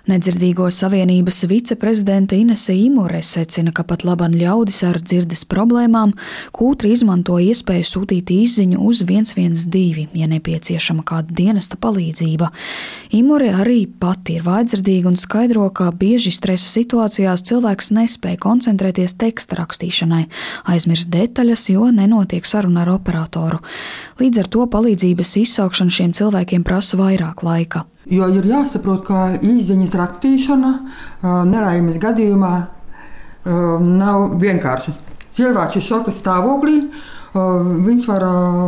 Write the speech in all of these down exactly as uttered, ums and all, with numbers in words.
Nedzirdīgo savienības viceprezidente Inese Imure secina, ka pat laban ļaudis ar dzirdes problēmām kūtri izmanto iespēju sūtīt īsziņu uz viens viens divi, ja nepieciešama kāda dienesta palīdzība. Imure arī pati ir vājdzirdīga un skaidro, ka bieži stresa situācijās cilvēks nespēja koncentrēties teksta rakstīšanai, aizmirst detaļas, jo nenotiek saruna ar operatoru. Līdz ar to palīdzības izsaukšana šiem cilvēkiem prasa vairāk laika. Jo ir jāsaprot, ka īsziņas rakstīšana nelaimes gadījumā nav vienkārši. Cilvēks ir šoka stāvoklī, viņš var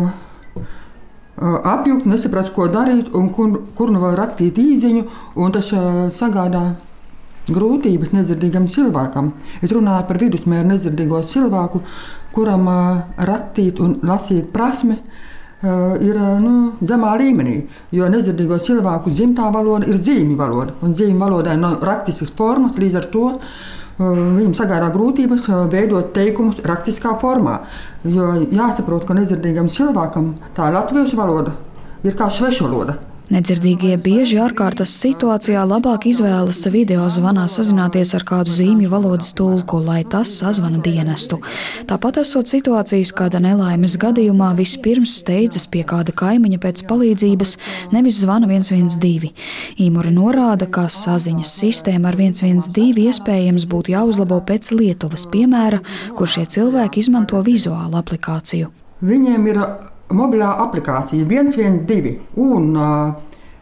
apjukt, nesaprast, ko darīt un kur, kur nu var rakstīt īsziņu, un tas sagādā grūtības nedzirdīgam cilvēkam. Es runāju par vidusmēru nedzirdīgo cilvēku, kuram rakstīt un lasīt prasme ir nu, zemā līmenī, jo nedzirdīgo cilvēku dzimtā valoda ir zīmju valoda, un zīmju valodai nav rakstiskas formas, līdz ar to viņam sagādā grūtības veidot teikumus rakstiskā formā, jo jāsaprot, ka nedzirdīgam cilvēkam tā latviešu valoda ir kā svešvaloda. Nedzirdīgie bieži ārkārtas situācijā labāk izvēlas video zvanā sazināties ar kādu zīmju valodas tulku, lai tas sazvana dienestu. Tāpat esot situācijas, kāda nelaimes gadījumā vispirms steidzas pie kāda kaimiņa pēc palīdzības, nevis zvana viens viens divi. Imure norāda, ka saziņas sistēma ar viens viens divi iespējams būtu jāuzlabo pēc Lietuvas piemēra, kur šie cilvēki izmanto vizuālu aplikāciju. Viņiem ir mobilā aplikācija viens viens divi, un uh,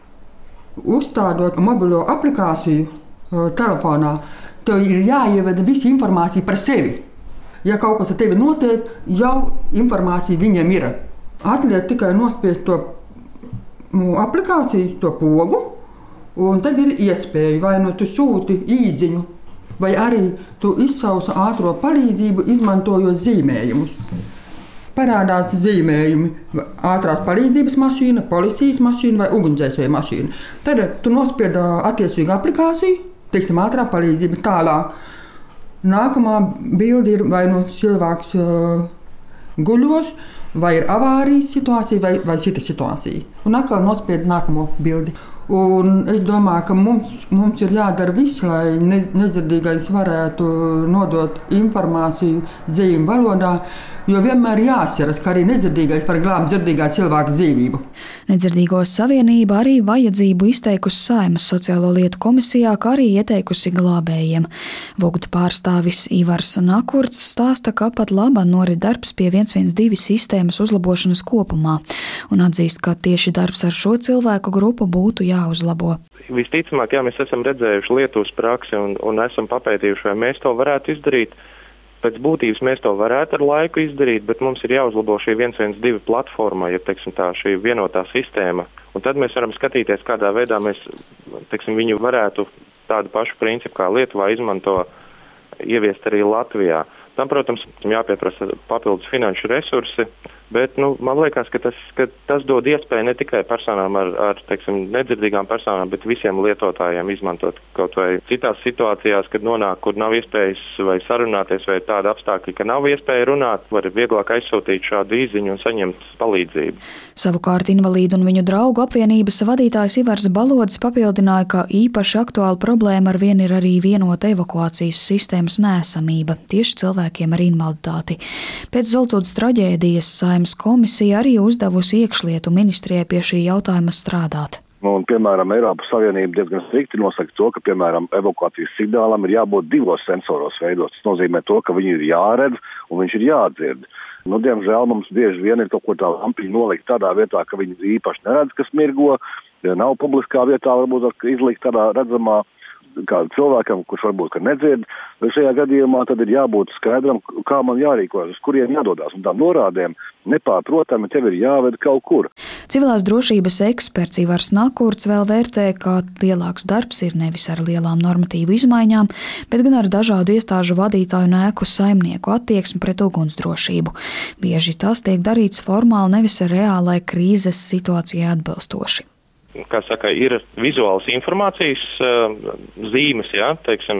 uzstādot mobilo aplikāciju uh, telefonā, tev ir jāievada visa informācija par sevi. Ja kaut kas ar tevi notiek, jau informācija viņiem ir. Atliek tikai nospiest to nu, aplikāciju, to pogu, un tad ir iespēja, vai nu tu sūti īsziņu, vai arī tu izsauc ātro palīdzību, izmantojot zīmējumus. Parādās zīmējumi, ātrās palīdzības mašīna, policijas mašīna vai ugunsdzēsēju mašīna. Tad tu nospied attiecīgu aplikāciju, teiksim, ātrā palīdzība tālāk. Nākamā bilde ir vai no cilvēks uh, guļos, vai ir avārijas situācija, vai, vai cita situācija. Un atkal nospied nākamo bildi. Un es domāju, ka mums, mums ir jādara viss, lai ne, nedzirdīgais varētu nodot informāciju zīmju valodā, jo vienmēr jāatceras, ka arī nedzirdīgais var glābt dzirdīgā cilvēka dzīvību. Nedzirdīgo savienība arī vajadzību izteikusi Saeimas sociālo lietu komisijā, kā arī ieteikusi glābējiem. Vogta pārstāvis Ivars Nakurts stāsta, ka pat labā norit darbs pie viens viens divi sistēmas uzlabošanas kopumā un atzīst, ka tieši darbs ar šo cilvēku grupu būtu jāuzlabo. Visticamāk, jā, mēs esam redzējuši Lietuvas praksi un, un esam papētījuši, vai mēs to varētu izdarīt. Pēc būtības mēs to varētu ar laiku izdarīt, bet mums ir jāuzlabo šī viens viens divi platforma, ja teiksim tā, šī vienotā sistēma. Un tad mēs varam skatīties, kādā veidā mēs, teiksim, viņu varētu tādu pašu principu kā Lietuvā izmanto, ieviest arī Latvijā. Tam, protams, jāpieprasa papildus finanšu resursi, bet nu, man liekas, ka tas, ka tas dod iespēju ne tikai personām ar, ar teiksim, nedzirdīgām personām, bet visiem lietotājiem izmantot kaut vai citās situācijās, kad nonāk, kur nav iespējas vai sarunāties, vai tāda apstākļa, ka nav iespēja runāt, var vieglāk aizsūtīt šādu īsziņu un saņemt palīdzību. Savukārt invalīdu un viņu draugu apvienības vadītājs Ivars Balodis papildināja, ka īpaši aktuāla problēma ar vienu ir arī vienota evakuācijas sistēmas neesamība tieši cilvēkiem ar invaliditāti. Pēc Zoltūdas traģēdijas Saeimas komisija arī uzdevusi iekšlietu ministrijai pie šī jautājuma strādāt. Un, piemēram, Eiropas Savienība diezgan strikti nosaka to, ka, piemēram, evakuācijas signālam ir jābūt divos sensoros veidos. Tas nozīmē to, ka viņu ir jāredz un viņš ir jādzird. Nu, diemžēl mums bieži vien ir kaut ko tā lampiņa nolikt tādā vietā, ka viņi īpaši neredz, kas mirgo. Ja nav publiskā vietā, varbūt izlikt tādā redzamā kādu cilvēkam, kurš varbūt ka nedzird, vai šajā gadījumā tad ir jābūt skaidram, kā man jārīkojas, uz kuriem jādodās. Un tām norādēm nepārprotami tev ir jāved kaut kur. Civilās drošības eksperts Ivars Nakurts vēl vērtē, ka lielāks darbs ir nevis ar lielām normatīvu izmaiņām, bet gan ar dažādu iestāžu vadītāju un ēku saimnieku attieksmi pret ugunsdrošību. Bieži tas tiek darīts formāli, nevis reālai krīzes situācijai atbilstoši. Kā saka, ir vizuālas informācijas uh, zīmes, jā, teiksim,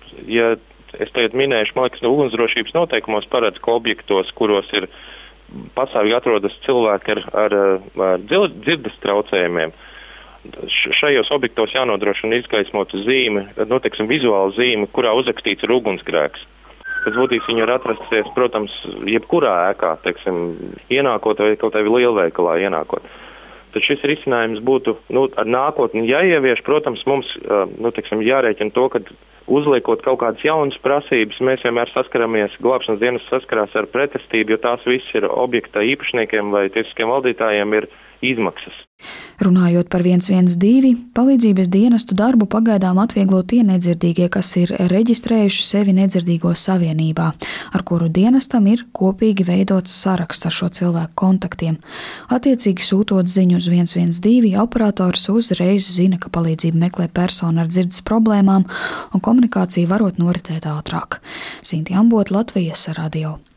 ja es tagad minēšu, man liekas, no ugunsdrošības noteikumos paredz, ka objektos, kuros ir pastāvīgi atrodas cilvēki ar, ar, ar dzirdes traucējumiem, šajos objektos jānodrošina izgaismota zīme, nu, teiksim, vizuāla zīme, kurā uzrakstīts ir ugunsgrēks. Pēc būtības viņi var atrasties, protams, jebkurā ēkā, teiksim, ienākot vai kaut vai lielveikalā ienākot. Tad šis risinājums būtu, nu, ar nākotni jāievieš, protams, mums, nu, teiksim, jārēķina to, ka uzliekot kaut kādas jaunas prasības, mēs vienmēr saskaramies, glābšanas dienas saskarās ar pretestību, jo tās viss ir objekta īpašniekiem vai tiesiskiem valdītājiem ir izmaksas. Runājot par viens viens divi, palīdzības dienestu darbu pagaidām atvieglo tie nedzirdīgie, kas ir reģistrējuši sevi nedzirdīgo savienībā, ar kuru dienestam ir kopīgi veidots saraksts ar šo cilvēku kontaktiem. Attiecīgi sūtot ziņu uz viens viens divi, operators uzreiz zina, ka palīdzību meklē persona ar dzirdes problēmām un komunikācija varot noritēt ātrāk. Sinti Ambota, Latvijas radio.